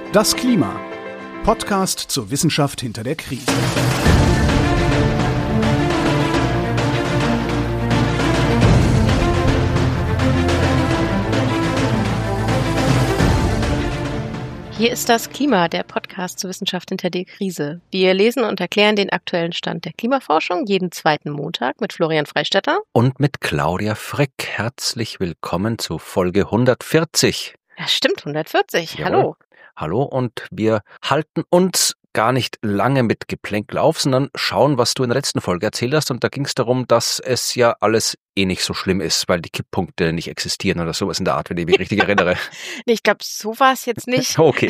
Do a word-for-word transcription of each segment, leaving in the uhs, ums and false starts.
Das Klima. Podcast zur Wissenschaft hinter der Krise. Hier ist das Klima, der Podcast zur Wissenschaft hinter der Krise. Wir lesen und erklären den aktuellen Stand der Klimaforschung jeden zweiten Montag mit Florian Freistetter und mit Claudia Frick. Herzlich willkommen zu Folge hundertvierzig. Ja, stimmt, hundertvierzig. Jawohl. Hallo. Hallo, und wir halten uns gar nicht lange mit Geplänkel auf, sondern schauen, was du in der letzten Folge erzählt hast. Und da ging es darum, dass es ja alles eh nicht so schlimm ist, weil die Kipppunkte nicht existieren oder sowas in der Art, wenn ich mich richtig erinnere. Nee, ich glaube, so war es jetzt nicht. Okay.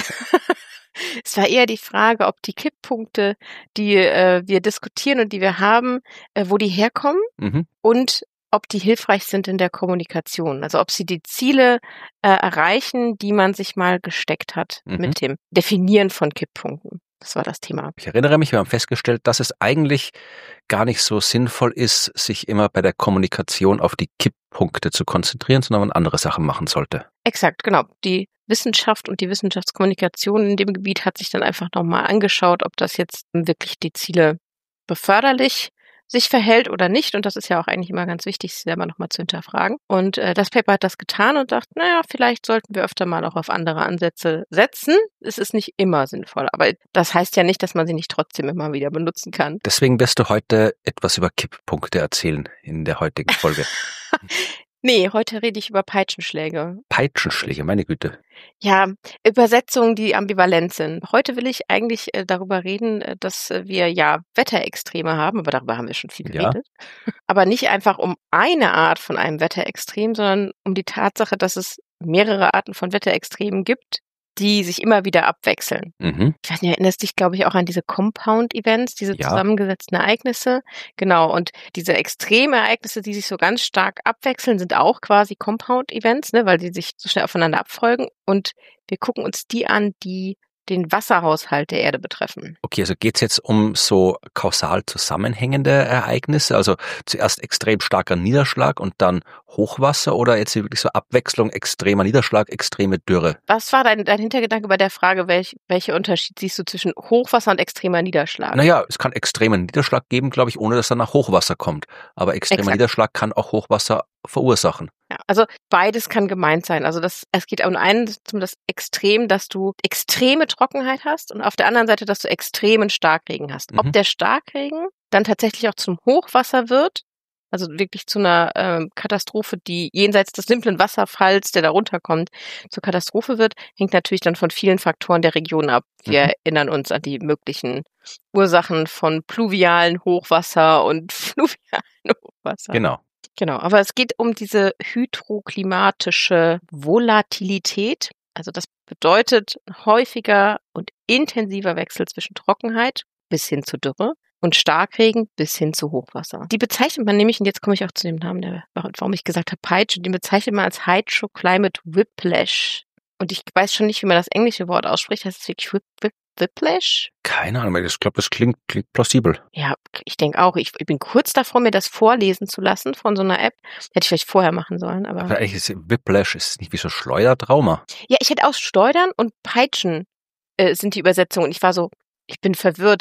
Es war eher die Frage, ob die Kipppunkte, die äh, wir diskutieren und die wir haben, äh, wo die herkommen Mhm. und ob die hilfreich sind in der Kommunikation. Also ob sie die Ziele äh, erreichen, die man sich mal gesteckt hat Mhm. mit dem Definieren von Kipppunkten. Das war das Thema. Ich erinnere mich, wir haben festgestellt, dass es eigentlich gar nicht so sinnvoll ist, sich immer bei der Kommunikation auf die Kipppunkte zu konzentrieren, sondern man andere Sachen machen sollte. Exakt, genau. Die Wissenschaft und die Wissenschaftskommunikation in dem Gebiet hat sich dann einfach nochmal angeschaut, ob das jetzt wirklich die Ziele beförderlich sich verhält oder nicht. Und das ist ja auch eigentlich immer ganz wichtig, sich selber nochmal zu hinterfragen. Und äh, das Paper hat das getan und dachte, naja, vielleicht sollten wir öfter mal auch auf andere Ansätze setzen. Es ist nicht immer sinnvoll, aber das heißt ja nicht, dass man sie nicht trotzdem immer wieder benutzen kann. Deswegen wirst du heute etwas über Kipppunkte erzählen in der heutigen Folge. Nee, heute rede ich über Peitschenschläge. Peitschenschläge, meine Güte. Ja, Übersetzungen, die ambivalent sind. Heute will ich eigentlich äh, darüber reden, äh, dass äh, wir ja Wetterextreme haben, aber darüber haben wir schon viel Ja. geredet. Aber nicht einfach um eine Art von einem Wetterextrem, sondern um die Tatsache, dass es mehrere Arten von Wetterextremen gibt, die sich immer wieder abwechseln. Mhm. Ich weiß nicht, erinnerst dich, glaube ich, auch an diese Compound-Events, diese Ja. zusammengesetzten Ereignisse. Genau, und diese Extremereignisse, die sich so ganz stark abwechseln, sind auch quasi Compound-Events, ne, weil sie sich so schnell aufeinander abfolgen. Und wir gucken uns die an, die den Wasserhaushalt der Erde betreffen. Okay, also geht's jetzt um so kausal zusammenhängende Ereignisse, also zuerst extrem starker Niederschlag und dann Hochwasser oder jetzt wirklich so Abwechslung, extremer Niederschlag, extreme Dürre? Was war dein, dein Hintergedanke bei der Frage, welch, welcher Unterschied siehst du zwischen Hochwasser und extremer Niederschlag? Naja, es kann extremen Niederschlag geben, glaube ich, ohne dass danach Hochwasser kommt. Aber extremer Exakt. Niederschlag kann auch Hochwasser verursachen. Ja, also beides kann gemeint sein. Also das, es geht um einen um das Extrem, dass du extreme Trockenheit hast und auf der anderen Seite, dass du extremen Starkregen hast. Mhm. Ob der Starkregen dann tatsächlich auch zum Hochwasser wird, also wirklich zu einer ähm, Katastrophe, die jenseits des simplen Wasserfalls, der da runterkommt, zur Katastrophe wird, hängt natürlich dann von vielen Faktoren der Region ab. Wir Mhm. erinnern uns an die möglichen Ursachen von pluvialen Hochwasser und fluvialen Hochwasser. Genau. Genau, aber es geht um diese hydroklimatische Volatilität. Also das bedeutet häufiger und intensiver Wechsel zwischen Trockenheit bis hin zu Dürre und Starkregen bis hin zu Hochwasser. Die bezeichnet man nämlich, und jetzt komme ich auch zu dem Namen, der, warum ich gesagt habe Peitsche, die bezeichnet man als Hydroclimate Whiplash. Und ich weiß schon nicht, wie man das englische Wort ausspricht. Heißt es wirklich Whip, Whip, Whiplash? Keine Ahnung, ich glaube, das klingt, klingt plausibel. Ja, ich denke auch. Ich, ich bin kurz davor, mir das vorlesen zu lassen von so einer App. Hätte ich vielleicht vorher machen sollen, aber... Aber eigentlich ist Whiplash ist nicht wie so Schleudertrauma. Ja, ich hätte auch Schleudern und Peitschen äh, sind die Übersetzungen. Und ich war so, ich bin verwirrt.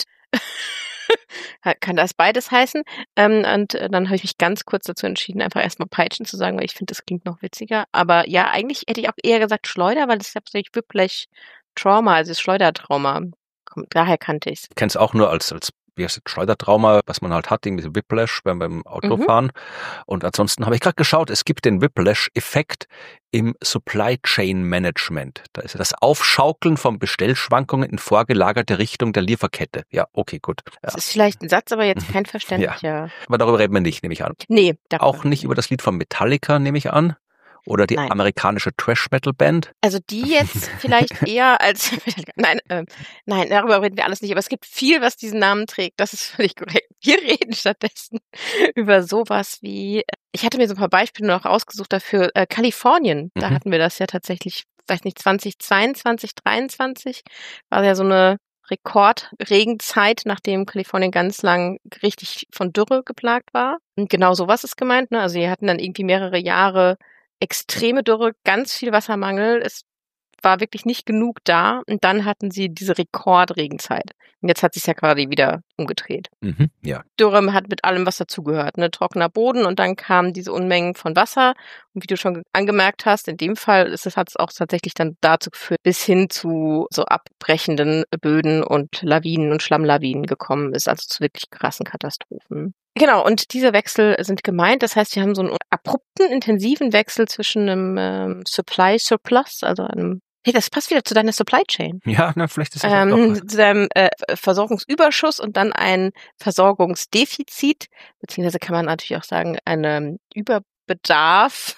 Kann das beides heißen? Ähm, und äh, dann habe ich mich ganz kurz dazu entschieden, einfach erstmal Peitschen zu sagen, weil ich finde, das klingt noch witziger. Aber ja, eigentlich hätte ich auch eher gesagt Schleuder, weil das ist ja tatsächlich Whiplash Trauma, also das Schleudertrauma. Kommt, daher kannte ich es. Ich kenne es auch nur als, als wie heißt das, Schleudertrauma, was man halt hat, irgendwie so Whiplash beim, beim Autofahren. Mhm. Und ansonsten habe ich gerade geschaut, es gibt den Whiplash-Effekt im Supply Chain Management. Da ist ja das Aufschaukeln von Bestellschwankungen in vorgelagerte Richtung der Lieferkette. Ja, okay, gut. Ja. Das ist vielleicht ein Satz, aber jetzt kein verständlicher. Ja. Aber darüber reden wir nicht, nehme ich an. Nee, darüber auch nicht über das Lied von Metallica, nehme ich an. Oder die Nein. amerikanische Trash-Metal-Band? Also die jetzt vielleicht eher als... Nein, äh, nein, darüber reden wir alles nicht. Aber es gibt viel, was diesen Namen trägt. Das ist völlig korrekt. Wir reden stattdessen über sowas wie... Ich hatte mir so ein paar Beispiele noch ausgesucht dafür. Äh, Kalifornien, da Mhm. hatten wir das ja tatsächlich, weiß nicht, zwanzig zweiundzwanzig, dreiundzwanzig. War ja so eine Rekordregenzeit, nachdem Kalifornien ganz lang richtig von Dürre geplagt war. Und genau sowas ist gemeint. Ne? Also die hatten dann irgendwie mehrere Jahre extreme Dürre, ganz viel Wassermangel. Es war wirklich nicht genug da und dann hatten sie diese Rekordregenzeit. Und jetzt hat sich ja gerade wieder umgedreht. Mhm, ja. Dürre hat mit allem, was dazugehört, ne? Trockener Boden und dann kamen diese Unmengen von Wasser. Und wie du schon angemerkt hast, in dem Fall ist es, hat es auch tatsächlich dann dazu geführt, bis hin zu so abbrechenden Böden und Lawinen und Schlammlawinen gekommen ist, also zu wirklich krassen Katastrophen. Genau, und diese Wechsel sind gemeint. Das heißt, wir haben so einen abrupten, intensiven Wechsel zwischen einem ähm, Supply Surplus, also einem, hey, das passt wieder zu deiner Supply Chain. Ja, na, vielleicht ist das ähm, auch noch. Zu deinem äh, Versorgungsüberschuss und dann ein Versorgungsdefizit, beziehungsweise kann man natürlich auch sagen, einen Überbedarf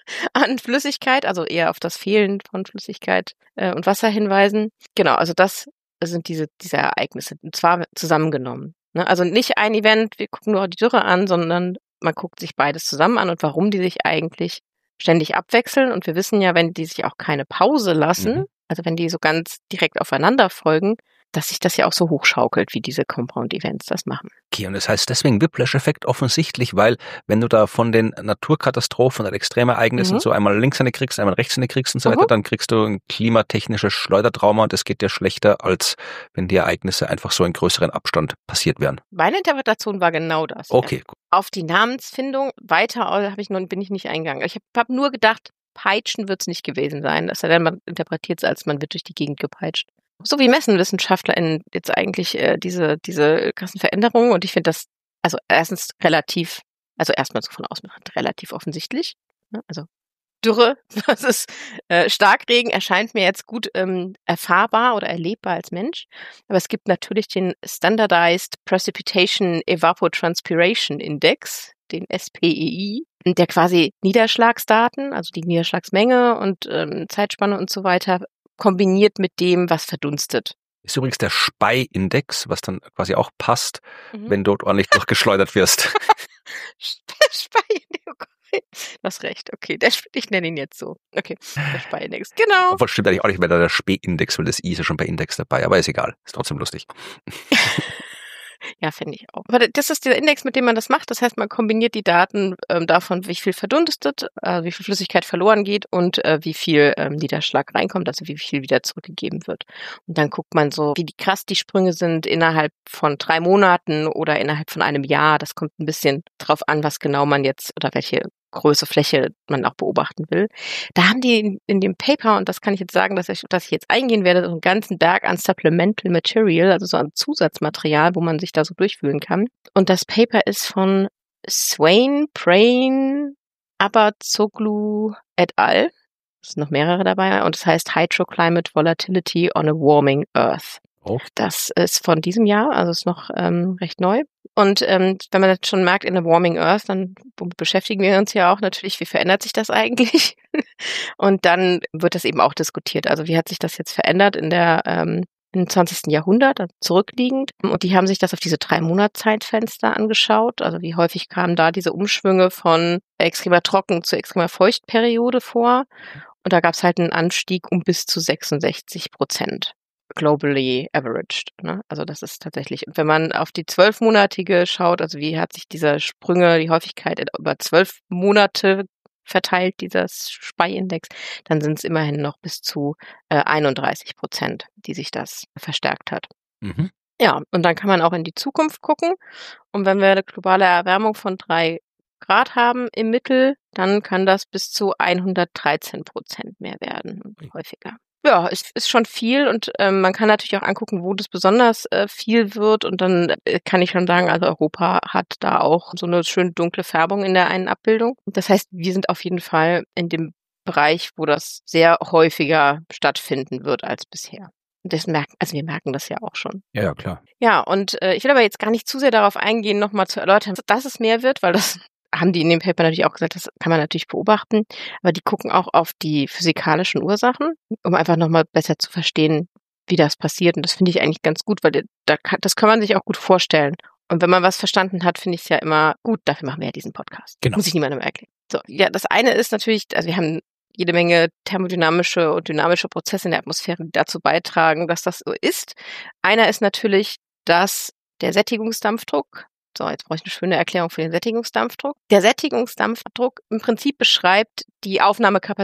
an Flüssigkeit, also eher auf das Fehlen von Flüssigkeit äh, und Wasser hinweisen. Genau, also das sind diese, diese Ereignisse, und zwar zusammengenommen. Ne? Also nicht ein Event, wir gucken nur die Dürre an, sondern man guckt sich beides zusammen an und warum die sich eigentlich ständig abwechseln. Und wir wissen ja, wenn die sich auch keine Pause lassen, mhm. also wenn die so ganz direkt aufeinander folgen, dass sich das ja auch so hochschaukelt, wie diese Compound-Events das machen. Okay, und das heißt deswegen Whiplash-Effekt offensichtlich, weil wenn du da von den Naturkatastrophen oder Extremereignissen mhm. so einmal links eine kriegst, einmal rechts eine kriegst und so mhm. weiter, dann kriegst du ein klimatechnisches Schleudertrauma und es geht dir schlechter, als wenn die Ereignisse einfach so in größeren Abstand passiert wären. Meine Interpretation war genau das. Okay, ja. gut. Auf die Namensfindung weiter habe ich noch, bin ich nicht eingegangen. Ich habe hab nur gedacht, peitschen wird es nicht gewesen sein. Das heißt, man interpretiert es als, man wird durch die Gegend gepeitscht. So wie messen WissenschaftlerInnen jetzt eigentlich äh, diese diese krassen Veränderungen. Und ich finde das, also erstens relativ, also erstmal so von außen relativ offensichtlich. Ne? Also Dürre, das ist äh, Starkregen, erscheint mir jetzt gut ähm, erfahrbar oder erlebbar als Mensch. Aber es gibt natürlich den Standardized Precipitation Evapotranspiration Index, den S P E I, der quasi Niederschlagsdaten, also die Niederschlagsmenge und ähm, Zeitspanne und so weiter, kombiniert mit dem, was verdunstet. Ist übrigens der Spey-Index, was dann quasi auch passt, mhm. wenn dort ordentlich durchgeschleudert wirst. Spey-Index, du hast recht, okay, der, ich nenne ihn jetzt so. Okay, der Spey-Index, genau. Obwohl stimmt eigentlich auch nicht mehr der Spey-Index, weil das I ist ja schon bei Index dabei, aber ist egal, ist trotzdem lustig. Ja, finde ich auch. Aber das ist der Index, mit dem man das macht. Das heißt, man kombiniert die Daten ähm, davon, wie viel verdunstet, äh, wie viel Flüssigkeit verloren geht und äh, wie viel ähm, Niederschlag reinkommt, also wie viel wieder zurückgegeben wird. Und dann guckt man so, wie die krass die Sprünge sind innerhalb von drei Monaten oder innerhalb von einem Jahr. Das kommt ein bisschen drauf an, was genau man jetzt oder welche Größe, Fläche man auch beobachten will. Da haben die in, in dem Paper, und das kann ich jetzt sagen, dass ich, dass ich jetzt eingehen werde, so einen ganzen Berg an Supplemental Material, also so ein Zusatzmaterial, wo man sich da so durchfühlen kann. Und das Paper ist von Swain, Prain, Abazoglu et al. Es sind noch mehrere dabei. Und es heißt Hydroclimate Volatility on a Warming Earth. Oh. Das ist von diesem Jahr, also ist noch ähm, recht neu. Und ähm, wenn man das schon merkt, in a Warming Earth, dann beschäftigen wir uns ja auch natürlich, wie verändert sich das eigentlich? Und dann wird das eben auch diskutiert. Also wie hat sich das jetzt verändert in der ähm, im zwanzigsten Jahrhundert, also zurückliegend? Und die haben sich das auf diese drei Monatszeitfenster angeschaut. Also wie häufig kamen da diese Umschwünge von extremer Trocken- zu extremer Feuchtperiode vor? Und da gab es halt einen Anstieg um bis zu sechsundsechzig Prozent. Globally averaged. Ne? Also das ist tatsächlich, wenn man auf die zwölfmonatige schaut, also wie hat sich diese Sprünge, die Häufigkeit über zwölf Monate verteilt, dieser Spey-Index, dann sind es immerhin noch bis zu äh, einunddreißig Prozent, die sich das verstärkt hat. Mhm. Ja, und dann kann man auch in die Zukunft gucken. Und wenn wir eine globale Erwärmung von drei Grad haben im Mittel, dann kann das bis zu hundertdreizehn Prozent mehr werden, häufiger. Ja, es ist schon viel und ähm, man kann natürlich auch angucken, wo das besonders äh, viel wird und dann äh, kann ich schon sagen, also Europa hat da auch so eine schön dunkle Färbung in der einen Abbildung. Das heißt, wir sind auf jeden Fall in dem Bereich, wo das sehr häufiger stattfinden wird als bisher. Und das merken, also wir merken das ja auch schon. Ja, ja, klar. Ja, und äh, ich will aber jetzt gar nicht zu sehr darauf eingehen, nochmal zu erläutern, dass es mehr wird, weil das haben die in dem Paper natürlich auch gesagt, das kann man natürlich beobachten, aber die gucken auch auf die physikalischen Ursachen, um einfach nochmal besser zu verstehen, wie das passiert. Und das finde ich eigentlich ganz gut, weil da kann, das kann man sich auch gut vorstellen. Und wenn man was verstanden hat, finde ich es ja immer gut. Dafür machen wir ja diesen Podcast. Genau. Muss ich niemandem erklären. So, ja, das eine ist natürlich, also wir haben jede Menge thermodynamische und dynamische Prozesse in der Atmosphäre, die dazu beitragen, dass das so ist. Einer ist natürlich, dass der Sättigungsdampfdruck, so, jetzt brauche ich eine schöne Erklärung für den Sättigungsdampfdruck. Der Sättigungsdampfdruck im Prinzip beschreibt die Aufnahmekapazität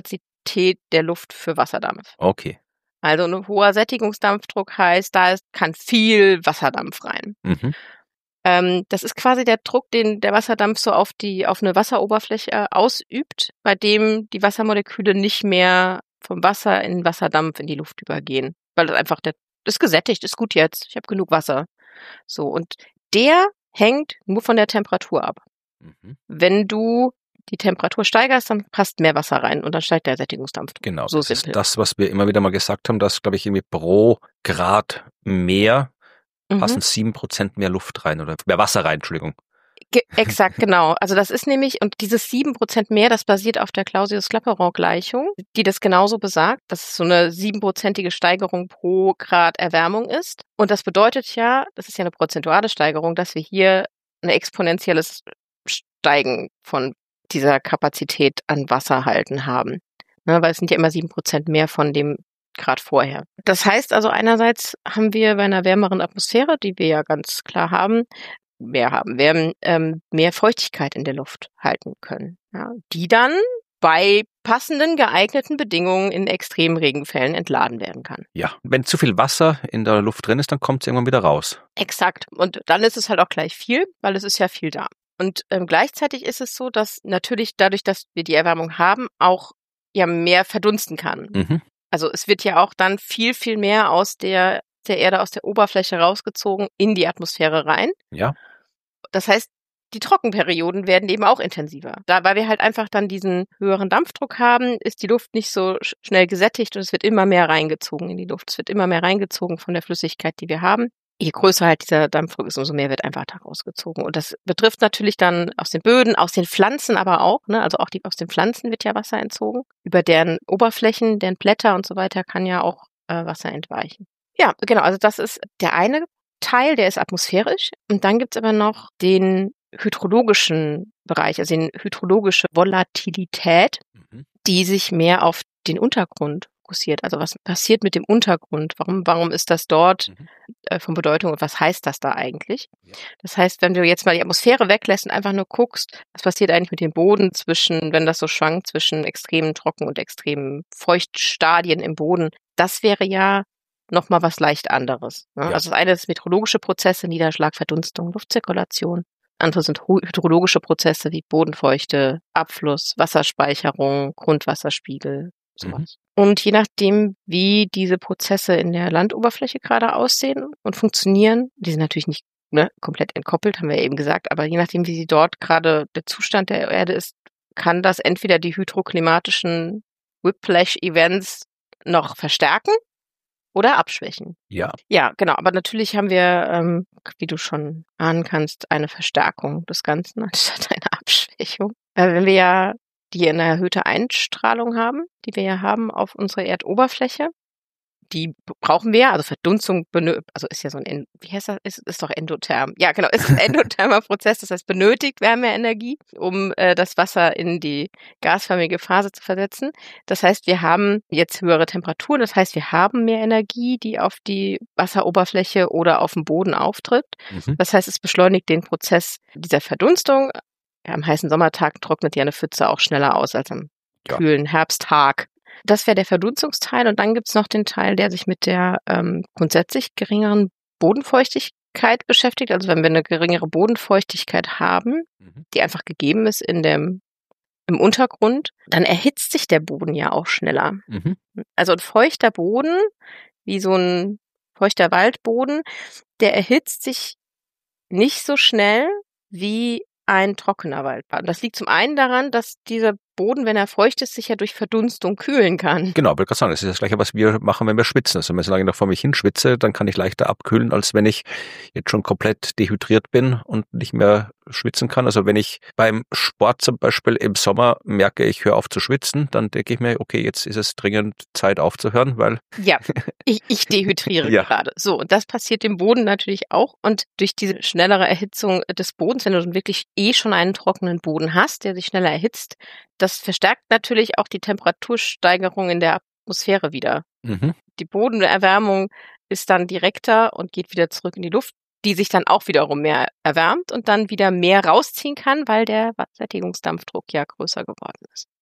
Qualität der Luft für Wasserdampf. Okay. Also ein hoher Sättigungsdampfdruck heißt, da ist, kann viel Wasserdampf rein. Mhm. Ähm, das ist quasi der Druck, den der Wasserdampf so auf die auf eine Wasseroberfläche äh, ausübt, bei dem die Wassermoleküle nicht mehr vom Wasser in Wasserdampf in die Luft übergehen, weil das einfach der ist gesättigt, ist gut jetzt, ich habe genug Wasser. So, und der hängt nur von der Temperatur ab. Mhm. Wenn du die Temperatur steigerst, dann passt mehr Wasser rein und dann steigt der Sättigungsdampfdruck. Genau, so das simpel. ist das, was wir immer wieder mal gesagt haben, dass, glaube ich, irgendwie pro Grad mehr Mhm. passen sieben Prozent mehr Luft rein oder mehr Wasser rein, Entschuldigung. Ge- exakt, genau. Also das ist nämlich, und dieses sieben Prozent mehr, das basiert auf der Clausius-Clapeyron-Gleichung, die das genauso besagt, dass es so eine siebenprozentige Steigerung pro Grad Erwärmung ist. Und das bedeutet ja, das ist ja eine prozentuale Steigerung, dass wir hier ein exponentielles Steigen von dieser Kapazität an Wasserhalten haben. Ne, weil es sind ja immer sieben Prozent mehr von dem Grad vorher. Das heißt also, einerseits haben wir bei einer wärmeren Atmosphäre, die wir ja ganz klar haben, mehr haben, wir ähm, mehr Feuchtigkeit in der Luft halten können, ja, die dann bei passenden, geeigneten Bedingungen in extremen Regenfällen entladen werden kann. Ja, wenn zu viel Wasser in der Luft drin ist, dann kommt es irgendwann wieder raus. Exakt. Und dann ist es halt auch gleich viel, weil es ist ja viel da. Und ähm, gleichzeitig ist es so, dass natürlich dadurch, dass wir die Erwärmung haben, auch ja mehr verdunsten kann. Mhm. Also es wird ja auch dann viel, viel mehr aus der, der Erde, aus der Oberfläche rausgezogen in die Atmosphäre rein. Ja. Das heißt, die Trockenperioden werden eben auch intensiver. Da, weil wir halt einfach dann diesen höheren Dampfdruck haben, ist die Luft nicht so sch- schnell gesättigt und es wird immer mehr reingezogen in die Luft. Es wird immer mehr reingezogen von der Flüssigkeit, die wir haben. Je größer halt dieser Dampfdruck ist, umso mehr wird einfach da rausgezogen. Und das betrifft natürlich dann aus den Böden, aus den Pflanzen aber auch, ne? Also auch die, aus den Pflanzen wird ja Wasser entzogen. Über deren Oberflächen, deren Blätter und so weiter kann ja auch äh, Wasser entweichen. Ja, genau. Also das ist der eine Teil, der ist atmosphärisch. Und dann gibt's aber noch den hydrologischen Bereich, also die hydrologische Volatilität, Mhm. die sich mehr auf den Untergrund fokussiert. Also was passiert mit dem Untergrund? Warum, warum ist das dort Mhm. äh, von Bedeutung und was heißt das da eigentlich? Ja. Das heißt, wenn du jetzt mal die Atmosphäre weglässt und einfach nur guckst, was passiert eigentlich mit dem Boden zwischen, wenn das so schwankt, zwischen extremen Trocken- und extremen Feuchtstadien im Boden, das wäre ja nochmal was leicht anderes. Ne? Ja. Also das eine ist meteorologische Prozesse, Niederschlag, Verdunstung, Luftzirkulation. Andere sind hydrologische Prozesse wie Bodenfeuchte, Abfluss, Wasserspeicherung, Grundwasserspiegel, sowas. Mhm. Und je nachdem, wie diese Prozesse in der Landoberfläche gerade aussehen und funktionieren, die sind natürlich nicht ne, komplett entkoppelt, haben wir ja eben gesagt, aber je nachdem, wie sie dort gerade der Zustand der Erde ist, kann das entweder die hydroklimatischen Whiplash-Events noch verstärken oder abschwächen. Ja. Ja, genau. Aber natürlich haben wir, ähm, wie du schon ahnen kannst, eine Verstärkung des Ganzen anstatt eine Abschwächung. Weil wenn wir ja die eine erhöhte Einstrahlung haben, die wir ja haben auf unserer Erdoberfläche, die brauchen wir, also Verdunstung, benö- also ist ja so ein, wie heißt das, ist, ist doch endotherm. Ja, genau, ist ein endothermer Prozess, das heißt benötigt Wärmeenergie, um äh, das Wasser in die gasförmige Phase zu versetzen. Das heißt, wir haben jetzt höhere Temperaturen, das heißt, wir haben mehr Energie, die auf die Wasseroberfläche oder auf dem Boden auftritt. Mhm. Das heißt, es beschleunigt den Prozess dieser Verdunstung. Ja, am heißen Sommertag trocknet ja eine Pfütze auch schneller aus als am Ja. kühlen Herbsttag. Das wäre der Verdunstungsteil und dann gibt's noch den Teil, der sich mit der ähm, grundsätzlich geringeren Bodenfeuchtigkeit beschäftigt. Also wenn wir eine geringere Bodenfeuchtigkeit haben, Mhm. die einfach gegeben ist in dem im Untergrund, dann erhitzt sich der Boden ja auch schneller. Mhm. Also ein feuchter Boden, wie so ein feuchter Waldboden, der erhitzt sich nicht so schnell wie ein trockener Waldboden. Das liegt zum einen daran, dass dieser Boden, wenn er feucht ist, sich ja durch Verdunstung kühlen kann. Genau, wollte gerade sagen, das ist das Gleiche, was wir machen, wenn wir schwitzen. Also wenn ich so lange noch vor mich hinschwitze, dann kann ich leichter abkühlen, als wenn ich jetzt schon komplett dehydriert bin und nicht mehr schwitzen kann. Also wenn ich beim Sport zum Beispiel im Sommer merke, ich höre auf zu schwitzen, dann denke ich mir, okay, jetzt ist es dringend Zeit aufzuhören, weil... Ja, ich, ich dehydriere Ja. gerade. So, und das passiert dem Boden natürlich auch. Und durch diese schnellere Erhitzung des Bodens, wenn du wirklich eh schon einen trockenen Boden hast, der sich schneller erhitzt, das verstärkt natürlich auch die Temperatursteigerung in der Atmosphäre wieder. Mhm. Die Bodenerwärmung ist dann direkter und geht wieder zurück in die Luft, die sich dann auch wiederum mehr erwärmt und dann wieder mehr rausziehen kann, weil der Sättigungsdampfdruck ja größer geworden ist.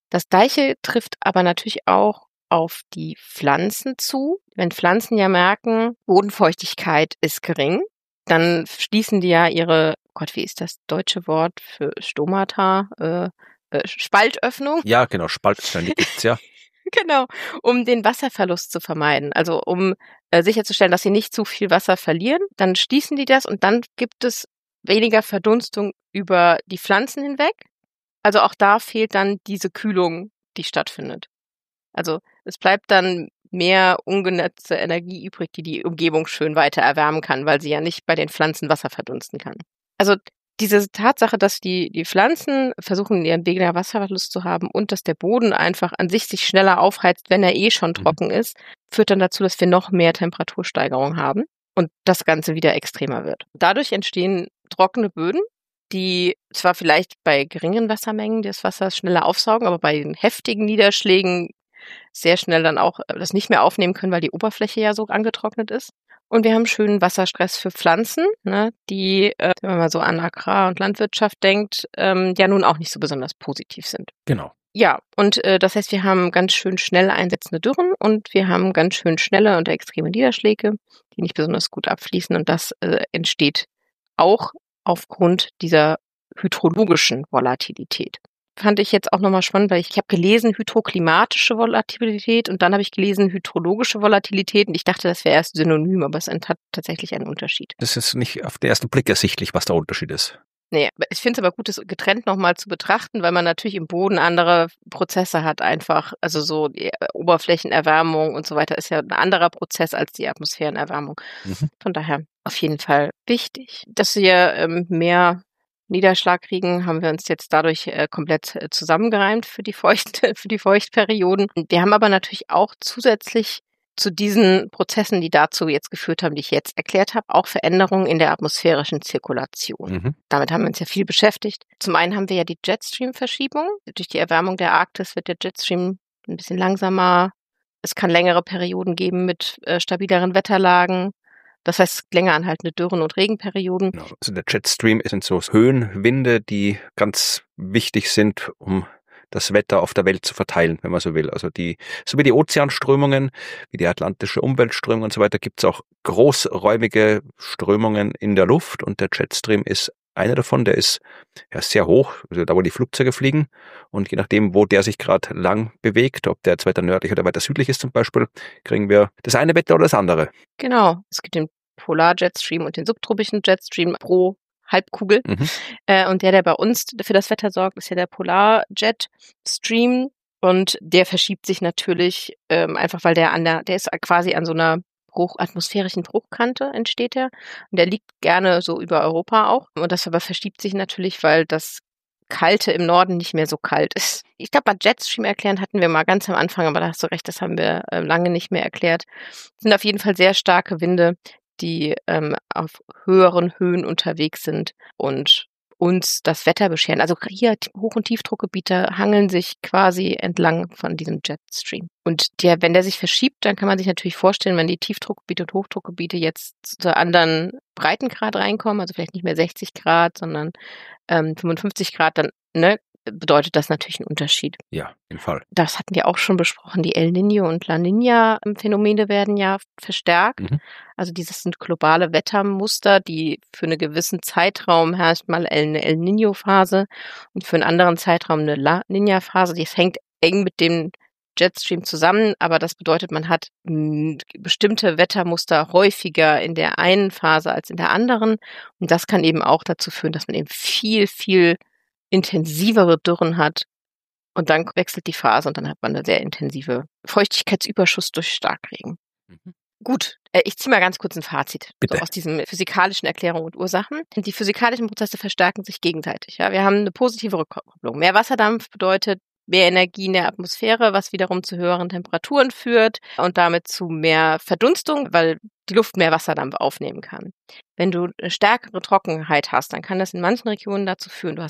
Das Gleiche trifft aber natürlich auch auf die Pflanzen zu. Wenn Pflanzen ja merken, Bodenfeuchtigkeit ist gering, dann schließen die ja ihre, Gott, wie ist das deutsche Wort für Stomata? Äh, äh, Spaltöffnung? Ja, genau, Spaltöffnung, die gibt's ja. Genau, um den Wasserverlust zu vermeiden. Also um äh, sicherzustellen, dass sie nicht zu viel Wasser verlieren, dann schließen die das und dann gibt es weniger Verdunstung über die Pflanzen hinweg. Also auch da fehlt dann diese Kühlung, die stattfindet. Also es bleibt dann mehr ungenutzte Energie übrig, die die Umgebung schön weiter erwärmen kann, weil sie ja nicht bei den Pflanzen Wasser verdunsten kann. Also diese Tatsache, dass die, die Pflanzen versuchen, ihren weniger Wasserverlust zu haben und dass der Boden einfach an sich sich schneller aufheizt, wenn er eh schon trocken ist, führt dann dazu, dass wir noch mehr Temperatursteigerung haben und das Ganze wieder extremer wird. Dadurch entstehen trockene Böden, die zwar vielleicht bei geringen Wassermengen das Wasser schneller aufsaugen, aber bei den heftigen Niederschlägen sehr schnell dann auch das nicht mehr aufnehmen können, weil die Oberfläche ja so angetrocknet ist. Und wir haben schönen Wasserstress für Pflanzen, ne, die, äh, wenn man mal so an Agrar- und Landwirtschaft denkt, ähm, ja nun auch nicht so besonders positiv sind. Genau. Ja, und äh, das heißt, wir haben ganz schön schnell einsetzende Dürren und wir haben ganz schön schnelle und extreme Niederschläge, die nicht besonders gut abfließen. Und das äh, entsteht auch aufgrund dieser hydrologischen Volatilität. Fand ich jetzt auch nochmal spannend, weil ich, ich habe gelesen hydroklimatische Volatilität und dann habe ich gelesen hydrologische Volatilität und ich dachte, das wäre erst synonym, aber es hat tatsächlich einen Unterschied. Das ist nicht auf den ersten Blick ersichtlich, was der Unterschied ist. Nee, ich finde es aber gut, das getrennt nochmal zu betrachten, weil man natürlich im Boden andere Prozesse hat einfach. Also so die Oberflächenerwärmung und so weiter ist ja ein anderer Prozess als die Atmosphärenerwärmung. Mhm. Von daher auf jeden Fall wichtig. Dass wir ähm, mehr Niederschlag kriegen, haben wir uns jetzt dadurch äh, komplett äh, zusammengereimt für die Feucht, für die Feuchtperioden. Wir haben aber natürlich auch zusätzlich zu diesen Prozessen, die dazu jetzt geführt haben, die ich jetzt erklärt habe, auch Veränderungen in der atmosphärischen Zirkulation. Mhm. Damit haben wir uns ja viel beschäftigt. Zum einen haben wir ja die Jetstream-Verschiebung. Durch die Erwärmung der Arktis wird der Jetstream ein bisschen langsamer. Es kann längere Perioden geben mit äh, stabileren Wetterlagen. Das heißt, länger anhaltende Dürren und Regenperioden. Genau. Also der Jetstream sind so Höhenwinde, die ganz wichtig sind, um das Wetter auf der Welt zu verteilen, wenn man so will. Also die, so wie die Ozeanströmungen, wie die atlantische Umweltströmung und so weiter, gibt es auch großräumige Strömungen in der Luft und der Jetstream ist einer davon, der ist ja sehr hoch, also da wo die Flugzeuge fliegen und je nachdem, wo der sich gerade lang bewegt, ob der jetzt weiter nördlich oder weiter südlich ist zum Beispiel, kriegen wir das eine Wetter oder das andere. Genau, es gibt den Polar-Jetstream und den subtropischen Jetstream pro Halbkugel. Mhm. Äh, und der, der bei uns für das Wetter sorgt, ist ja der Polar-Jetstream. Und der verschiebt sich natürlich ähm, einfach, weil der an der, der ist quasi an so einer Bruch, atmosphärischen Bruchkante entsteht der. Und der liegt gerne so über Europa auch. Und das aber verschiebt sich natürlich, weil das Kalte im Norden nicht mehr so kalt ist. Ich glaube, bei Jetstream erklären hatten wir mal ganz am Anfang, aber da hast du recht, das haben wir äh, lange nicht mehr erklärt. Das sind auf jeden Fall sehr starke Winde, die ähm, auf höheren Höhen unterwegs sind und uns das Wetter bescheren. Also hier Hoch- und Tiefdruckgebiete hangeln sich quasi entlang von diesem Jetstream. Und der, wenn der sich verschiebt, dann kann man sich natürlich vorstellen, wenn die Tiefdruckgebiete und Hochdruckgebiete jetzt zu anderen Breitengrad reinkommen, also vielleicht nicht mehr sechzig Grad, sondern ähm, fünfundfünfzig Grad, dann ne, bedeutet das natürlich einen Unterschied. Ja, im Fall. Das hatten wir auch schon besprochen. Die El Niño und La Niña-Phänomene werden ja verstärkt. Mhm. Also dieses sind globale Wettermuster, die für einen gewissen Zeitraum herrscht mal eine El Niño-Phase und für einen anderen Zeitraum eine La Niña-Phase. Das hängt eng mit dem Jetstream zusammen, aber das bedeutet, man hat m, bestimmte Wettermuster häufiger in der einen Phase als in der anderen. Und das kann eben auch dazu führen, dass man eben viel, viel intensivere Dürren hat und dann wechselt die Phase und dann hat man eine sehr intensive Feuchtigkeitsüberschuss durch Starkregen. Mhm. Gut, äh, ich ziehe mal ganz kurz ein Fazit so aus diesen physikalischen Erklärungen und Ursachen. Die physikalischen Prozesse verstärken sich gegenseitig. Ja? Wir haben eine positive Rückkopplung. Mehr Wasserdampf bedeutet mehr Energie in der Atmosphäre, was wiederum zu höheren Temperaturen führt und damit zu mehr Verdunstung, weil die Luft mehr Wasserdampf aufnehmen kann. Wenn du eine stärkere Trockenheit hast, dann kann das in manchen Regionen dazu führen, du hast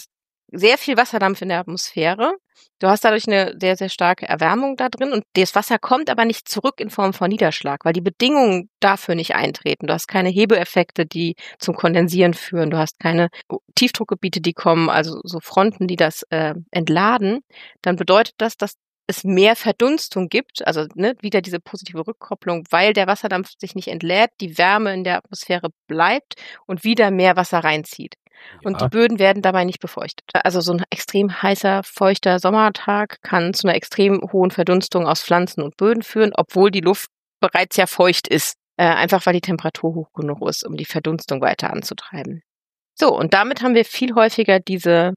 sehr viel Wasserdampf in der Atmosphäre. Du hast dadurch eine sehr, sehr starke Erwärmung da drin und das Wasser kommt aber nicht zurück in Form von Niederschlag, weil die Bedingungen dafür nicht eintreten. Du hast keine Hebeeffekte, die zum Kondensieren führen. Du hast keine Tiefdruckgebiete, die kommen, also so Fronten, die das äh, entladen. Dann bedeutet das, dass es mehr Verdunstung gibt, also ne, wieder diese positive Rückkopplung, weil der Wasserdampf sich nicht entlädt, die Wärme in der Atmosphäre bleibt und wieder mehr Wasser reinzieht. Ja. Und die Böden werden dabei nicht befeuchtet. Also so ein extrem heißer, feuchter Sommertag kann zu einer extrem hohen Verdunstung aus Pflanzen und Böden führen, obwohl die Luft bereits ja feucht ist. Äh, einfach weil die Temperatur hoch genug ist, um die Verdunstung weiter anzutreiben. So, und damit haben wir viel häufiger diese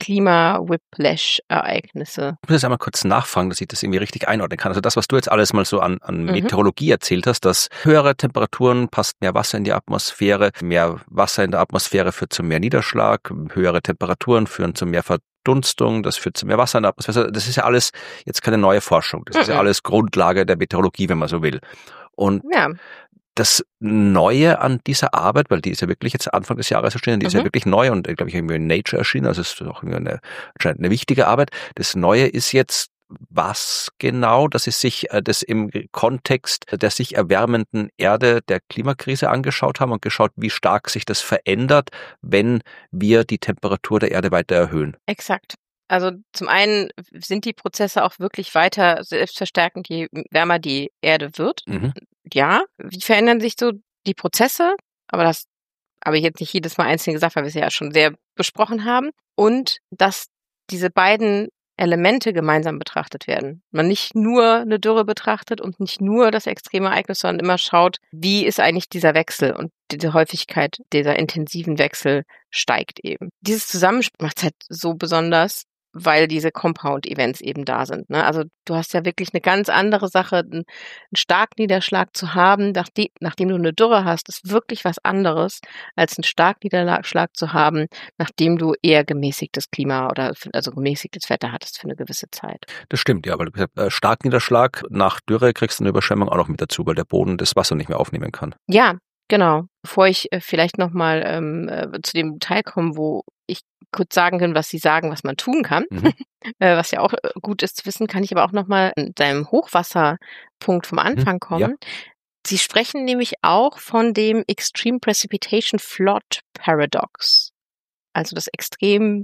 Klima-Whiplash-Ereignisse. Ich muss jetzt einmal kurz nachfragen, dass ich das irgendwie richtig einordnen kann. Also das, was du jetzt alles mal so an, an mhm. Meteorologie erzählt hast, dass höhere Temperaturen passt mehr Wasser in die Atmosphäre, mehr Wasser in der Atmosphäre führt zu mehr Niederschlag, höhere Temperaturen führen zu mehr Verdunstung, das führt zu mehr Wasser in der Atmosphäre. Das ist ja alles jetzt keine neue Forschung. Das mhm. ist ja alles Grundlage der Meteorologie, wenn man so will. Und ja. Das Neue an dieser Arbeit, weil die ist ja wirklich jetzt Anfang des Jahres erschienen, die mhm. ist ja wirklich neu und, glaube ich, irgendwie in Nature erschienen, also es ist auch eine, anscheinend eine wichtige Arbeit. Das Neue ist jetzt was genau, dass sie sich das im Kontext der sich erwärmenden Erde der Klimakrise angeschaut haben und geschaut, wie stark sich das verändert, wenn wir die Temperatur der Erde weiter erhöhen. Exakt. Also zum einen sind die Prozesse auch wirklich weiter selbstverstärkend, je wärmer die Erde wird. Mhm. Ja, wie verändern sich so die Prozesse? Aber das habe ich jetzt nicht jedes Mal einzeln gesagt, weil wir es ja schon sehr besprochen haben. Und dass diese beiden Elemente gemeinsam betrachtet werden. Man nicht nur eine Dürre betrachtet und nicht nur das extreme Ereignis, sondern immer schaut, wie ist eigentlich dieser Wechsel und diese Häufigkeit dieser intensiven Wechsel steigt eben. Dieses Zusammenspiel macht es halt so besonders, weil diese Compound-Events eben da sind. Ne? Also du hast ja wirklich eine ganz andere Sache, einen, einen Starkniederschlag zu haben, nachdem, nachdem du eine Dürre hast, ist wirklich was anderes, als einen Starkniederschlag zu haben, nachdem du eher gemäßigtes Klima oder also gemäßigtes Wetter hattest für eine gewisse Zeit. Das stimmt, ja, weil du gesagt hast, Starkniederschlag nach Dürre kriegst du eine Überschwemmung auch noch mit dazu, weil der Boden das Wasser nicht mehr aufnehmen kann. Ja, genau. Bevor ich äh, vielleicht nochmal ähm, äh, zu dem Teil komme, wo ich kurz sagen kann, was Sie sagen, was man tun kann, mhm. äh, was ja auch gut ist zu wissen, kann ich aber auch nochmal an deinem Hochwasserpunkt vom Anfang kommen. Ja. Sie sprechen nämlich auch von dem Extreme Precipitation Flood Paradox, also das Extrem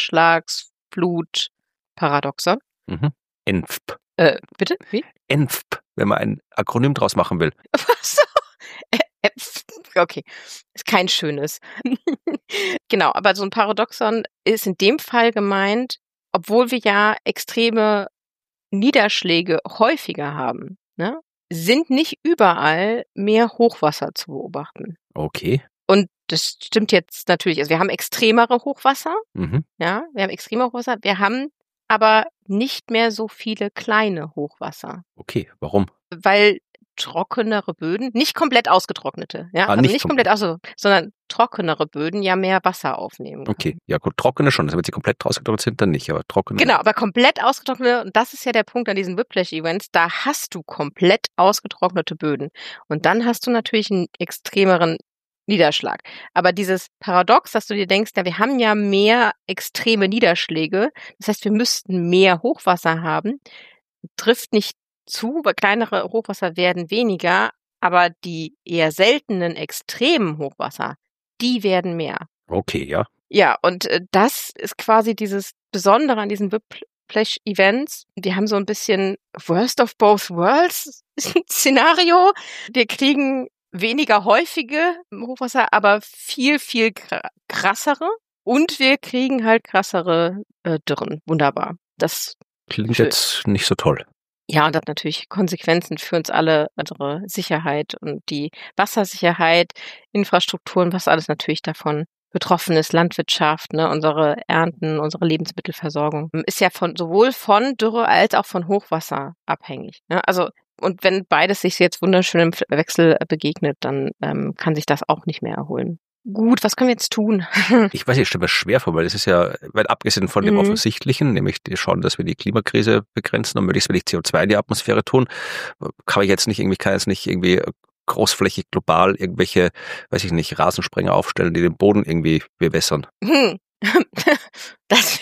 Niederschlagsflut-Paradoxon. Mhm. E N F P. Äh, bitte? Wie? E N F P, wenn man ein Akronym draus machen will. Was? Okay, ist kein schönes. Genau, aber so ein Paradoxon ist in dem Fall gemeint, obwohl wir ja extreme Niederschläge häufiger haben, ne, sind nicht überall mehr Hochwasser zu beobachten. Okay. Und das stimmt jetzt natürlich. Also wir haben extremere Hochwasser, mhm. ja, wir haben extreme Hochwasser, wir haben aber nicht mehr so viele kleine Hochwasser. Okay, warum? Weil trockenere Böden, nicht komplett ausgetrocknete, ja, ah, also nicht, nicht komplett aus, sondern trockenere Böden ja mehr Wasser aufnehmen können. Okay, ja gut, trockene schon, also wenn sie komplett ausgetrocknet sind, dann nicht, aber trockene. Genau, aber komplett ausgetrocknete, und das ist ja der Punkt an diesen Whiplash-Events, da hast du komplett ausgetrocknete Böden und dann hast du natürlich einen extremeren Niederschlag. Aber dieses Paradox, dass du dir denkst, ja, wir haben ja mehr extreme Niederschläge, das heißt, wir müssten mehr Hochwasser haben, trifft nicht zu, weil kleinere Hochwasser werden weniger, aber die eher seltenen extremen Hochwasser, die werden mehr. Okay, ja. Ja, und äh, das ist quasi dieses Besondere an diesen Whiplash-Events. Die haben so ein bisschen Worst of both worlds Szenario. Wir kriegen weniger häufige Hochwasser, aber viel, viel krassere. Und wir kriegen halt krassere äh, Dürren. Wunderbar. Das klingt schön. Jetzt nicht so toll. Ja, und hat natürlich Konsequenzen für uns alle, unsere Sicherheit und die Wassersicherheit, Infrastrukturen, was alles natürlich davon betroffen ist, Landwirtschaft, ne, unsere Ernten, unsere Lebensmittelversorgung, ist ja von sowohl von Dürre als auch von Hochwasser abhängig. Ne? Also und wenn beides sich jetzt wunderschön im Wechsel begegnet, dann ähm, kann sich das auch nicht mehr erholen. Gut, was können wir jetzt tun? Ich weiß nicht, ich stelle mir schwer vor, weil das ist ja, weil abgesehen von dem mhm. Offensichtlichen, nämlich schauen, dass wir die Klimakrise begrenzen und möglichst wenig C O zwei in die Atmosphäre tun, kann ich jetzt nicht irgendwie, kann jetzt nicht irgendwie großflächig global irgendwelche, weiß ich nicht, Rasensprenger aufstellen, die den Boden irgendwie bewässern. Hm. Das,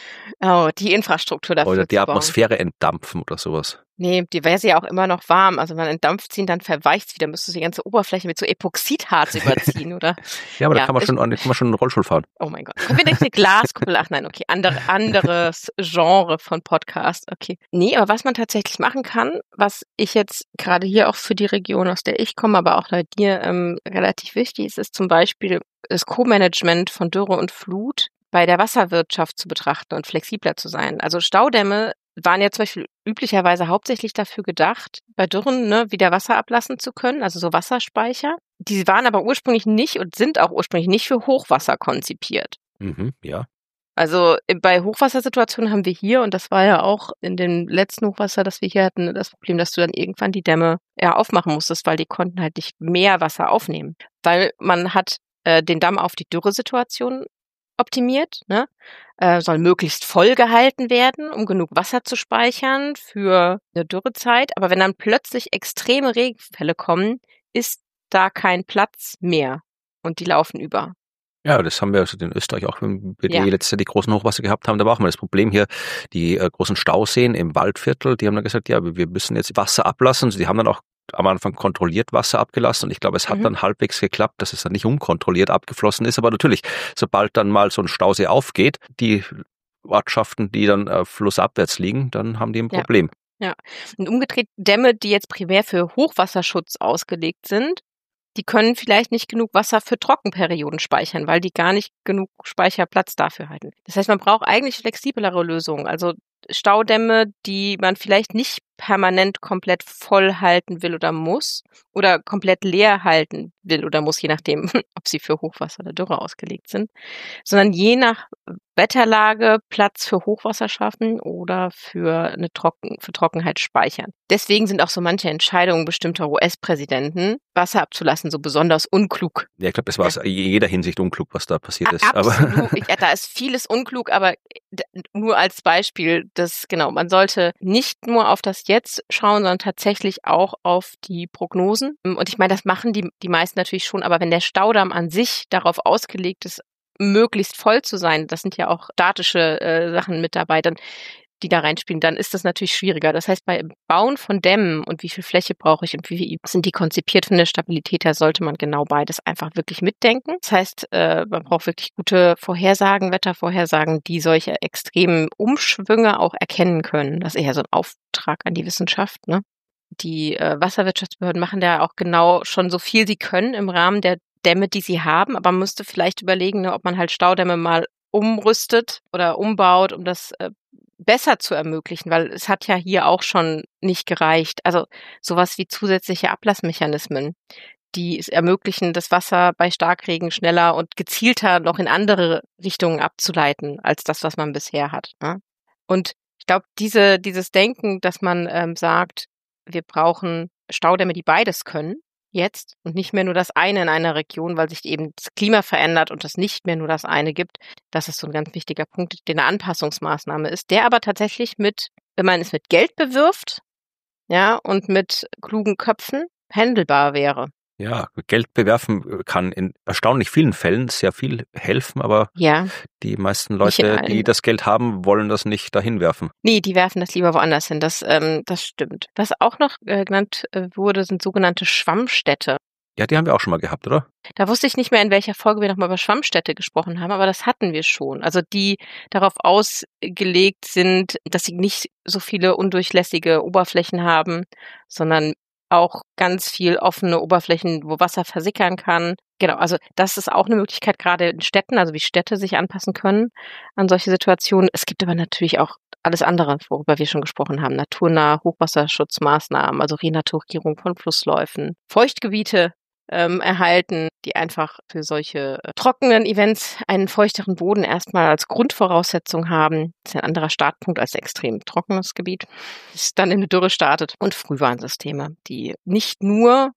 oh, die Infrastruktur dafür Oder die zu bauen. Atmosphäre entdampfen oder sowas. Nee, die wäre ja auch immer noch warm. Also wenn man entdampft ziehen, dann verweicht es wieder. Müsstest du die ganze Oberfläche mit so Epoxidharz überziehen, oder? Ja, aber Ja, da kann man ich- schon, da kann man schon einen Rollstuhl fahren. Oh mein Gott. Können wir nicht eine Glaskuppel? Ach nein, okay. Andere, anderes Genre von Podcast. Okay. Nee, aber was man tatsächlich machen kann, was ich jetzt gerade hier auch für die Region, aus der ich komme, aber auch bei dir ähm, relativ wichtig ist, ist zum Beispiel das Co-Management von Dürre und Flut bei der Wasserwirtschaft zu betrachten und flexibler zu sein. Also Staudämme waren ja zum Beispiel üblicherweise hauptsächlich dafür gedacht, bei Dürren ne, wieder Wasser ablassen zu können, also so Wasserspeicher. Die waren aber ursprünglich nicht und sind auch ursprünglich nicht für Hochwasser konzipiert. Mhm, ja. Also äh, bei Hochwassersituationen haben wir hier, und das war ja auch in dem letzten Hochwasser, das wir hier hatten, das Problem, dass du dann irgendwann die Dämme ja aufmachen musstest, weil die konnten halt nicht mehr Wasser aufnehmen. Weil man hat äh, den Damm auf die Dürresituation optimiert, ne? Äh, soll möglichst voll gehalten werden, um genug Wasser zu speichern für eine Dürrezeit. Aber wenn dann plötzlich extreme Regenfälle kommen, ist da kein Platz mehr und die laufen über. Ja, das haben wir also in Österreich auch, wenn wir Ja. die letzte die großen Hochwasser gehabt haben, da war auch mal das Problem hier, die äh, großen Stauseen im Waldviertel, die haben dann gesagt, ja, wir wir müssen jetzt Wasser ablassen. Die haben dann auch am Anfang kontrolliert Wasser abgelassen und ich glaube, es hat Mhm. dann halbwegs geklappt, dass es dann nicht unkontrolliert abgeflossen ist. Aber natürlich, sobald dann mal so ein Stausee aufgeht, die Ortschaften, die dann äh, flussabwärts liegen, dann haben die ein Ja. Problem. Und umgedreht Dämme, die jetzt primär für Hochwasserschutz ausgelegt sind, die können vielleicht nicht genug Wasser für Trockenperioden speichern, weil die gar nicht genug Speicherplatz dafür halten. Das heißt, man braucht eigentlich flexiblere Lösungen. Also Staudämme, die man vielleicht nicht permanent komplett voll halten will oder muss oder komplett leer halten will oder muss, je nachdem, ob sie für Hochwasser oder Dürre ausgelegt sind, sondern je nach Wetterlage Platz für Hochwasser schaffen oder für eine Trocken, für Trockenheit speichern. Deswegen sind auch so manche Entscheidungen bestimmter U S-Präsidenten, Wasser abzulassen, so besonders unklug. Ja, ich glaube, das war in jeder Hinsicht unklug, was da passiert ist. Absolut. Aber Ich, ja, da ist vieles unklug, aber d- nur als Beispiel, das genau, man sollte nicht nur auf das Jetzt schauen, sondern tatsächlich auch auf die Prognosen. Und ich meine, das machen die, die meisten natürlich schon, aber wenn der Staudamm an sich darauf ausgelegt ist, möglichst voll zu sein, das sind ja auch statische äh, Sachen mit dabei, dann die da reinspielen, dann ist das natürlich schwieriger. Das heißt, bei Bauen von Dämmen und wie viel Fläche brauche ich und wie sind die konzipiert von der Stabilität her, sollte man genau beides einfach wirklich mitdenken. Das heißt, äh, man braucht wirklich gute Vorhersagen, Wettervorhersagen, die solche extremen Umschwünge auch erkennen können. Das ist eher so ein Auftrag an die Wissenschaft, ne? Die äh, Wasserwirtschaftsbehörden machen da auch genau schon so viel sie können im Rahmen der Dämme, die sie haben, aber man müsste vielleicht überlegen, ne, ob man halt Staudämme mal umrüstet oder umbaut, um das äh, besser zu ermöglichen, weil es hat ja hier auch schon nicht gereicht. Also sowas wie zusätzliche Ablassmechanismen, die es ermöglichen, das Wasser bei Starkregen schneller und gezielter noch in andere Richtungen abzuleiten, als das, was man bisher hat. Ne? Und ich glaube, diese, dieses Denken, dass man ähm, sagt, wir brauchen Staudämme, die beides können, jetzt und nicht mehr nur das eine in einer Region, weil sich eben das Klima verändert und es nicht mehr nur das eine gibt. Das ist so ein ganz wichtiger Punkt, der eine Anpassungsmaßnahme ist, der aber tatsächlich mit, wenn man es mit Geld bewirft, ja, und mit klugen Köpfen handelbar wäre. ja, Geld bewerfen kann in erstaunlich vielen Fällen sehr viel helfen, aber Ja, die meisten Nicht in Leute, allen. die das Geld haben, wollen das nicht dahin werfen. nee, die werfen das lieber woanders hin. Das, ähm, das stimmt. Was auch noch äh, genannt äh, wurde, sind sogenannte Schwammstädte. Ja, die haben wir auch schon mal gehabt, oder? Da wusste ich nicht mehr, in welcher Folge wir nochmal über Schwammstädte gesprochen haben, aber das hatten wir schon. Also die darauf ausgelegt sind, dass sie nicht so viele undurchlässige Oberflächen haben, sondern auch ganz viel offene Oberflächen, wo Wasser versickern kann. Genau, also das ist auch eine Möglichkeit, gerade in Städten, also wie Städte sich anpassen können an solche Situationen. Es gibt aber natürlich auch alles andere, worüber wir schon gesprochen haben. Naturnah, Hochwasserschutzmaßnahmen, also Renaturierung von Flussläufen, Feuchtgebiete ähm, erhalten, die einfach für solche äh, trockenen Events einen feuchteren Boden erstmal als Grundvoraussetzung haben. Das ist ein anderer Startpunkt als extrem trockenes Gebiet, das dann in eine Dürre startet. Und Frühwarnsysteme, die nicht nur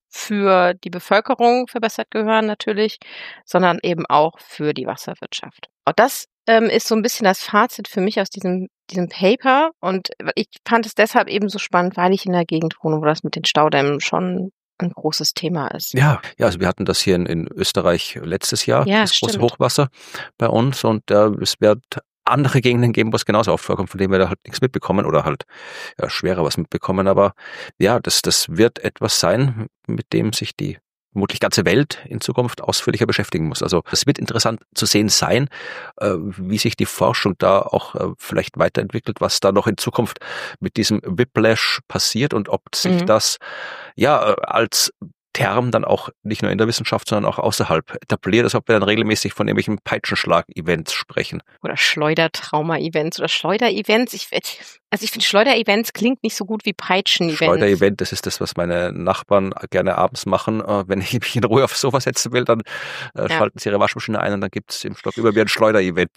für die Bevölkerung verbessert gehören natürlich, sondern eben auch für die Wasserwirtschaft. Und das ähm, ist so ein bisschen das Fazit für mich aus diesem, diesem Paper. Und ich fand es deshalb eben so spannend, weil ich in der Gegend wohne, wo das mit den Staudämmen schon ein großes Thema ist. Ja, ja, also wir hatten das hier in, in Österreich letztes Jahr, Ja, das große stimmt. Hochwasser bei uns und äh, es wird andere Gegenden geben, wo es genauso oft vorkommt, von denen wir da halt nichts mitbekommen oder halt ja, schwerer was mitbekommen. Aber ja, das, das wird etwas sein, mit dem sich die vermutlich ganze Welt in Zukunft ausführlicher beschäftigen muss. Also es wird interessant zu sehen sein, äh, wie sich die Forschung da auch äh, vielleicht weiterentwickelt, was da noch in Zukunft mit diesem Whiplash passiert und ob sich Mhm. das ja äh, als Term dann auch nicht nur in der Wissenschaft, sondern auch außerhalb etabliert, als ob wir dann regelmäßig von irgendwelchen Peitschenschlag-Events sprechen. Oder Schleudertrauma-Events oder Schleuder-Events. Ich, also ich finde, Schleuder-Events klingt nicht so gut wie Peitschen-Events. Schleuder-Event, das ist das, was meine Nachbarn gerne abends machen. Äh, wenn ich mich in Ruhe aufs Sofa setzen will, dann äh, Ja. schalten sie ihre Waschmaschine ein und dann gibt's im Stock über mir ein Schleuder-Event.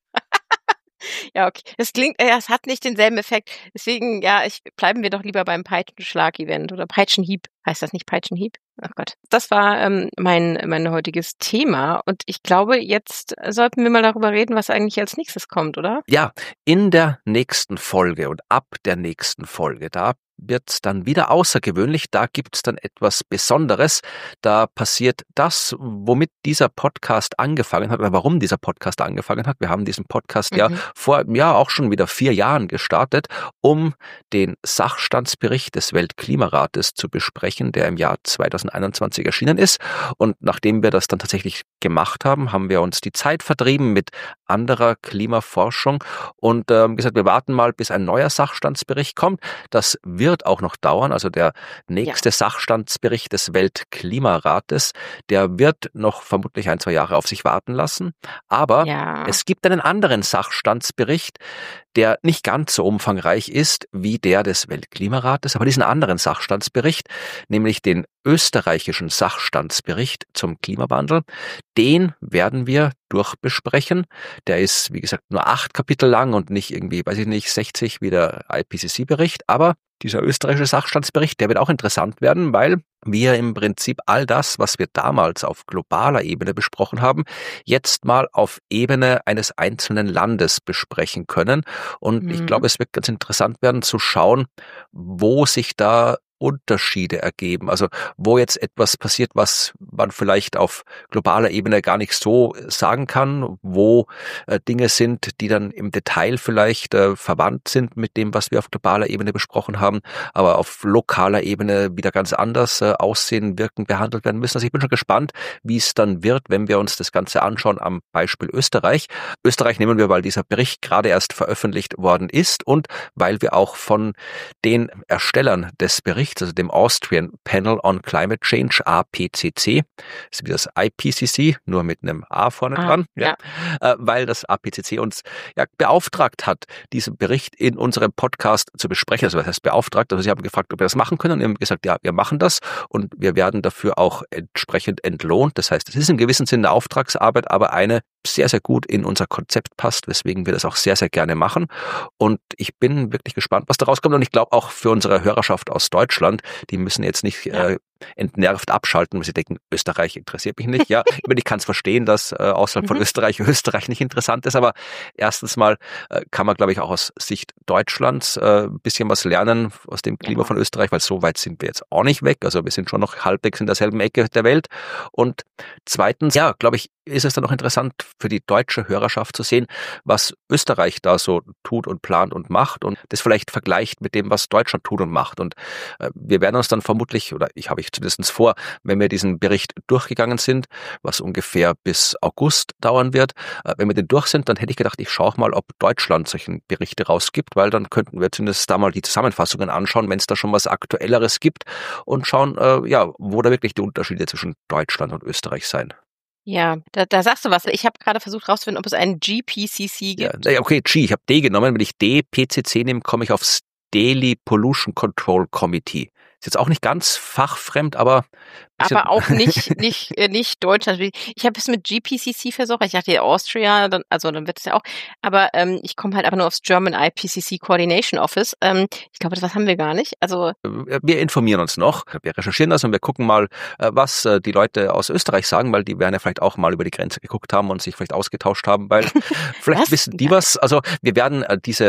Ja, okay. Das klingt, ja, es hat nicht denselben Effekt. Deswegen, ja, ich, bleiben wir doch lieber beim Peitschenschlag-Event oder Peitschenhieb. Heißt das nicht Peitschenhieb? Ach Gott. Das war ähm, mein, mein heutiges Thema. Und ich glaube, jetzt sollten wir mal darüber reden, was eigentlich als nächstes kommt, oder? Ja, in der nächsten Folge und ab der nächsten Folge, da wird's dann wieder außergewöhnlich, da gibt's dann etwas Besonderes, da passiert das, womit dieser Podcast angefangen hat oder warum dieser Podcast angefangen hat. Wir haben diesen Podcast Mhm. ja vor ja auch schon wieder vier Jahren gestartet, um den Sachstandsbericht des Weltklimarates zu besprechen, der im Jahr zweitausendeinundzwanzig erschienen ist. Und nachdem wir das dann tatsächlich gemacht haben, haben wir uns die Zeit vertrieben mit anderer Klimaforschung und ähm, gesagt, wir warten mal, bis ein neuer Sachstandsbericht kommt. Das wird auch noch dauern. Also der nächste ja. Sachstandsbericht des Weltklimarates, der wird noch vermutlich ein, zwei Jahre auf sich warten lassen. Aber ja. es gibt einen anderen Sachstandsbericht, der nicht ganz so umfangreich ist wie der des Weltklimarates, aber diesen anderen Sachstandsbericht, nämlich den österreichischen Sachstandsbericht zum Klimawandel, den werden wir durchbesprechen. Der ist, wie gesagt, nur acht Kapitel lang und nicht irgendwie, weiß ich nicht, sechzig wie der I P C C-Bericht, aber dieser österreichische Sachstandsbericht, der wird auch interessant werden, weil wir im Prinzip all das, was wir damals auf globaler Ebene besprochen haben, jetzt mal auf Ebene eines einzelnen Landes besprechen können. Und mhm. ich glaube, es wird ganz interessant werden zu schauen, wo sich da Unterschiede ergeben. Also wo jetzt etwas passiert, was man vielleicht auf globaler Ebene gar nicht so sagen kann, wo äh, Dinge sind, die dann im Detail vielleicht äh, verwandt sind mit dem, was wir auf globaler Ebene besprochen haben, aber auf lokaler Ebene wieder ganz anders äh, aussehen, wirken, behandelt werden müssen. Also ich bin schon gespannt, wie es dann wird, wenn wir uns das Ganze anschauen am Beispiel Österreich. Österreich nehmen wir, weil dieser Bericht gerade erst veröffentlicht worden ist und weil wir auch von den Erstellern des Berichts, also dem Austrian Panel on Climate Change, A P C C, ist wie das I P C C, nur mit einem A vorne ah, dran, ja. Ja, äh, weil das A P C C uns ja beauftragt hat, diesen Bericht in unserem Podcast zu besprechen. Also was heißt beauftragt? Also sie haben gefragt, ob wir das machen können und wir haben gesagt, ja, wir machen das und wir werden dafür auch entsprechend entlohnt. Das heißt, es ist in gewissem Sinne eine Auftragsarbeit, aber eine sehr, sehr gut in unser Konzept passt, weswegen wir das auch sehr, sehr gerne machen. Und ich bin wirklich gespannt, was da rauskommt. Und ich glaube auch für unsere Hörerschaft aus Deutschland, die müssen jetzt nicht ja. äh, entnervt abschalten, weil sie denken, Österreich interessiert mich nicht. Ja, ich, meine, ich kann es verstehen, dass äh, außerhalb mhm. von Österreich Österreich nicht interessant ist, aber erstens mal äh, kann man, glaube ich, auch aus Sicht Deutschlands äh, ein bisschen was lernen aus dem Klima ja. von Österreich, weil so weit sind wir jetzt auch nicht weg. Also wir sind schon noch halbwegs in derselben Ecke der Welt. Und zweitens, ja, glaube ich, ist es dann auch interessant für die deutsche Hörerschaft zu sehen, was Österreich da so tut und plant und macht und das vielleicht vergleicht mit dem, was Deutschland tut und macht. Und äh, wir werden uns dann vermutlich, oder ich habe ich zumindest vor, wenn wir diesen Bericht durchgegangen sind, was ungefähr bis August dauern wird, äh, wenn wir den durch sind, dann hätte ich gedacht, ich schaue mal, ob Deutschland solche Berichte rausgibt, weil dann könnten wir zumindest da mal die Zusammenfassungen anschauen, wenn es da schon was Aktuelleres gibt und schauen, äh, ja, wo da wirklich die Unterschiede zwischen Deutschland und Österreich sein. Ja, da, da sagst du was. Ich habe gerade versucht rauszufinden, ob es einen G P C C gibt. Ja, okay, G, ich habe D genommen. Wenn ich D, P C C nehme, komme ich aufs Daily Pollution Control Committee. Ist jetzt auch nicht ganz fachfremd, aber aber auch nicht nicht nicht Deutschland. Ich habe es mit G P C C versucht. Ich dachte Austria, dann, also dann wird es ja auch. Aber ähm, ich komme halt aber nur aufs German I P C C Coordination Office. Ähm, ich glaube, das haben wir gar nicht. Also wir informieren uns noch, wir recherchieren das und wir gucken mal, was die Leute aus Österreich sagen, weil die werden ja vielleicht auch mal über die Grenze geguckt haben und sich vielleicht ausgetauscht haben, weil vielleicht wissen die was. Also wir werden diese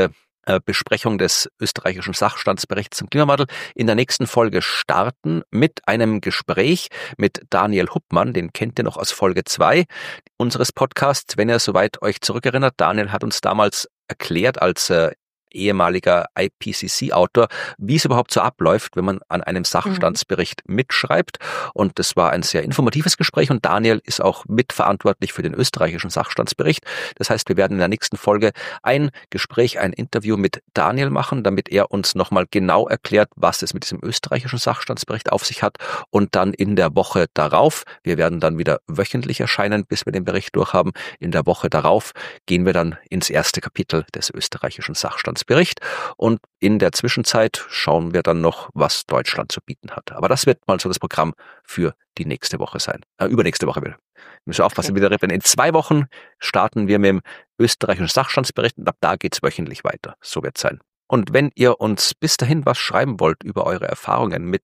Besprechung des österreichischen Sachstandsberichts zum Klimawandel in der nächsten Folge starten mit einem Gespräch mit Daniel Huppmann, den kennt ihr noch aus Folge zwei unseres Podcasts, wenn ihr soweit euch zurückerinnert. Daniel hat uns damals erklärt als äh, ehemaliger I P C C-Autor, wie es überhaupt so abläuft, wenn man an einem Sachstandsbericht mhm. mitschreibt. Und das war ein sehr informatives Gespräch und Daniel ist auch mitverantwortlich für den österreichischen Sachstandsbericht. Das heißt, wir werden in der nächsten Folge ein Gespräch, ein Interview mit Daniel machen, damit er uns nochmal genau erklärt, was es mit diesem österreichischen Sachstandsbericht auf sich hat. Und dann in der Woche darauf, wir werden dann wieder wöchentlich erscheinen, bis wir den Bericht durchhaben, in der Woche darauf gehen wir dann ins erste Kapitel des österreichischen Sachstandsberichts. Bericht und in der Zwischenzeit schauen wir dann noch, was Deutschland zu bieten hat. Aber das wird mal so das Programm für die nächste Woche sein. Äh, übernächste Woche wieder. Wir müssen aufpassen, okay. wieder. In zwei Wochen starten wir mit dem österreichischen Sachstandsbericht und ab da geht's wöchentlich weiter. So wird's sein. Und wenn ihr uns bis dahin was schreiben wollt über eure Erfahrungen mit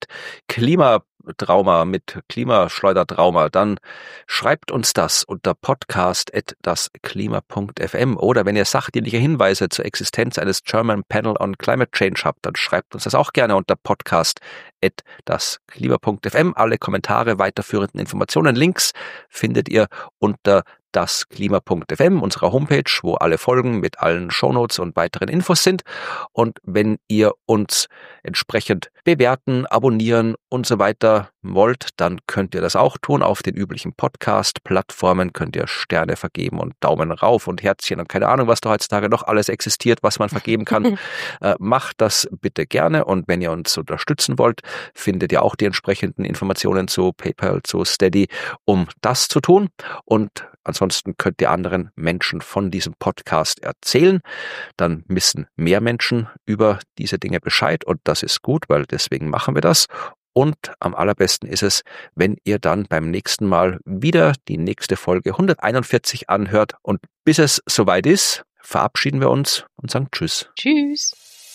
Klimatrauma, mit Klimaschleudertrauma, dann schreibt uns das unter podcast at dasklima punkt f m oder wenn ihr sachdienliche Hinweise zur Existenz eines German Panel on Climate Change habt, dann schreibt uns das auch gerne unter podcast at dasklima punkt f m. Alle Kommentare, weiterführenden Informationen, Links findet ihr unter dasklima punkt f m, unserer Homepage, wo alle Folgen mit allen Shownotes und weiteren Infos sind. Und wenn ihr uns entsprechend bewerten, abonnieren und so weiter wollt, dann könnt ihr das auch tun. Auf den üblichen Podcast-Plattformen könnt ihr Sterne vergeben und Daumen rauf und Herzchen und keine Ahnung, was da heutzutage noch alles existiert, was man vergeben kann. äh, macht das bitte gerne und wenn ihr uns unterstützen wollt, findet ihr auch die entsprechenden Informationen zu PayPal, zu Steady, um das zu tun. Und ansonsten könnt ihr anderen Menschen von diesem Podcast erzählen. Dann wissen mehr Menschen über diese Dinge Bescheid und das ist gut, weil deswegen machen wir das. Und am allerbesten ist es, wenn ihr dann beim nächsten Mal wieder die nächste Folge hunderteinundvierzig anhört. Und bis es soweit ist, verabschieden wir uns und sagen Tschüss. Tschüss.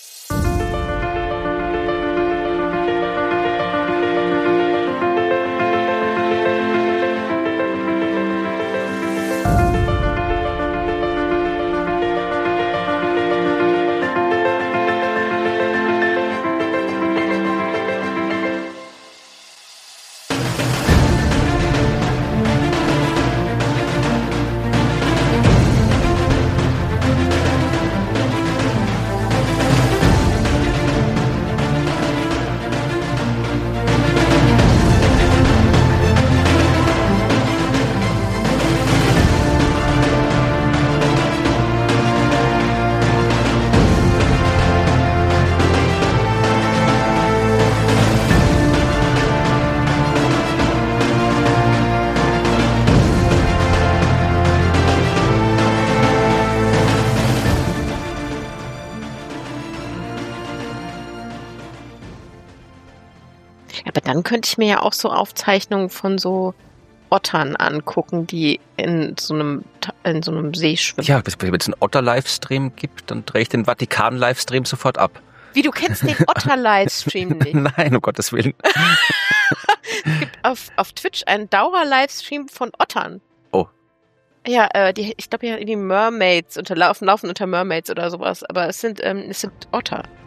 Aber dann könnte ich mir ja auch so Aufzeichnungen von so Ottern angucken, die in so einem, in so einem See schwimmen. Ja, wenn es einen Otter-Livestream gibt, dann drehe ich den Vatikan-Livestream sofort ab. Wie, du kennst den Otter-Livestream nicht? Nein, um Gottes Willen. Es gibt auf, auf Twitch einen Dauer-Livestream von Ottern. Oh. Ja, äh, die, ich glaube ja, die Mermaids unterlaufen, laufen unter Mermaids oder sowas, aber es sind, ähm, es sind Otter.